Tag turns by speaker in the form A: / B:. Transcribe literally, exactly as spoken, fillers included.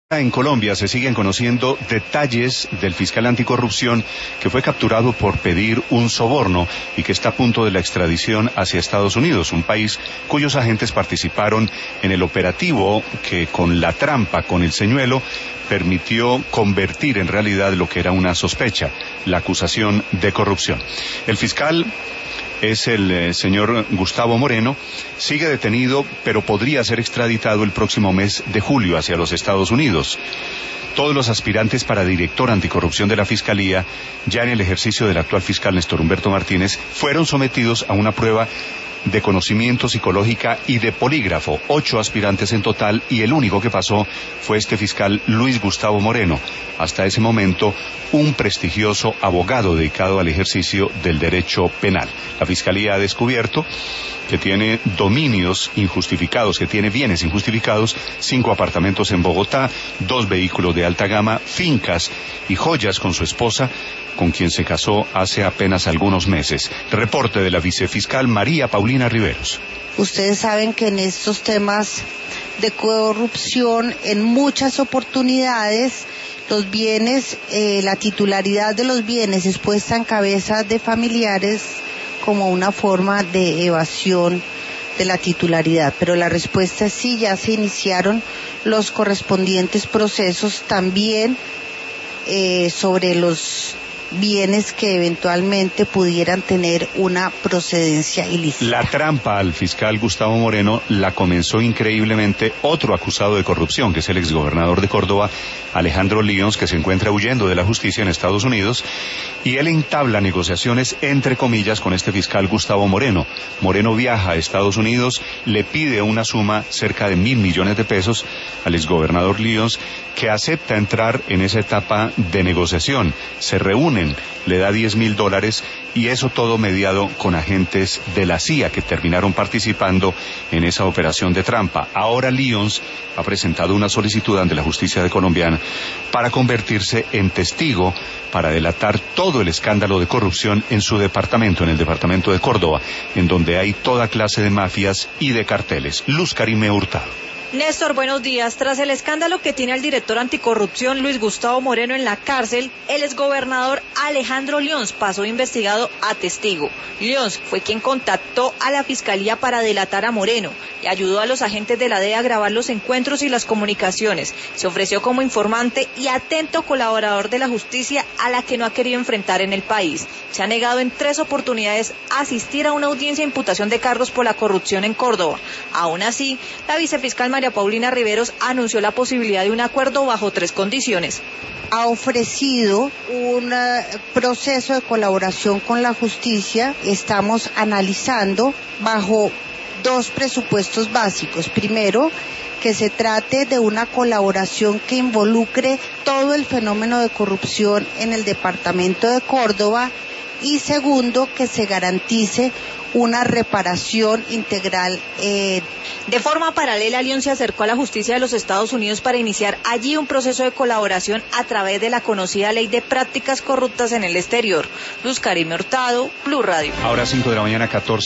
A: En Colombia se siguen conociendo detalles del fiscal anticorrupción que fue capturado por pedir un soborno y que está a punto de la extradición hacia Estados Unidos, un país cuyos agentes participaron en el operativo que con la trampa, con el señuelo, permitió convertir en realidad lo que era una sospecha, la acusación de corrupción. El fiscal es el eh, señor Gustavo Moreno, sigue detenido, pero podría ser extraditado el próximo mes de julio hacia los Estados Unidos. Todos los aspirantes para director anticorrupción de la Fiscalía, ya en el ejercicio del actual fiscal Néstor Humberto Martínez, fueron sometidos a una prueba de conocimiento psicológica y de polígrafo, ocho aspirantes en total, y el único que pasó fue este fiscal Luis Gustavo Moreno, hasta ese momento un prestigioso abogado dedicado al ejercicio del derecho penal. La Fiscalía ha descubierto que tiene dominios injustificados, que tiene bienes injustificados, cinco apartamentos en Bogotá, dos vehículos de alta gama, fincas y joyas con su esposa, con quien se casó hace apenas algunos meses. Reporte de la vicefiscal María Paulina Riveros.
B: Ustedes saben que en estos temas de corrupción, en muchas oportunidades, los bienes, eh, la titularidad de los bienes es puesta en cabeza de familiares como una forma de evasión de la titularidad. Pero la respuesta es sí, ya se iniciaron los correspondientes procesos también eh, sobre los bienes que eventualmente pudieran tener una procedencia ilícita.
A: La trampa al fiscal Gustavo Moreno la comenzó increíblemente otro acusado de corrupción, que es el exgobernador de Córdoba, Alejandro Lyons, que se encuentra huyendo de la justicia en Estados Unidos, y él entabla negociaciones entre comillas con este fiscal Gustavo Moreno. Moreno viaja a Estados Unidos, le pide una suma cerca de mil millones de pesos al exgobernador Lyons, que acepta entrar en esa etapa de negociación. Se reúnen, le da diez mil dólares y eso todo mediado con agentes de la C I A que terminaron participando en esa operación de trampa. Ahora Lyons ha presentado una solicitud ante la justicia de colombiana para convertirse en testigo para delatar todo el escándalo de corrupción en su departamento, en el departamento de Córdoba, en donde hay toda clase de mafias y de carteles. Luz Karime Hurtado.
C: Néstor, buenos días. Tras el escándalo que tiene el director anticorrupción Luis Gustavo Moreno en la cárcel, el exgobernador Alejandro Lyons pasó investigado a testigo. Lyons fue quien contactó a la Fiscalía para delatar a Moreno y ayudó a los agentes de la D E A a grabar los encuentros y las comunicaciones. Se ofreció como informante y atento colaborador de la justicia a la que no ha querido enfrentar en el país. Se ha negado en tres oportunidades a asistir a una audiencia de imputación de cargos por la corrupción en Córdoba. Aún así, la vicefiscal María Paulina Riveros anunció la posibilidad de un acuerdo bajo tres condiciones.
B: Ha ofrecido un uh, proceso de colaboración con la justicia. Estamos analizando bajo dos presupuestos básicos. Primero, que se trate de una colaboración que involucre todo el fenómeno de corrupción en el departamento de Córdoba. Y segundo, que se garantice una reparación integral. Eh...
C: De forma paralela, Lyons se acercó a la justicia de los Estados Unidos para iniciar allí un proceso de colaboración a través de la conocida Ley de Prácticas Corruptas en el Exterior. Luz Karime Hurtado, Blue Radio.
A: Ahora cinco de la mañana, catorce